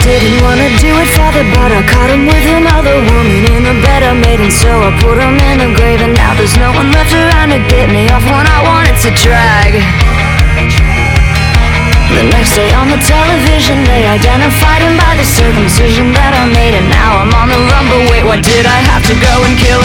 didn't wanna do it, father, but I caught him with another woman in the bed I made, and so I put him in the grave. And now there's no one left around to get me off when I wanted to drag. The next day on the television, they identified him by the circumcision that I made, and now I'm on the run. But wait, why did I have to go and kill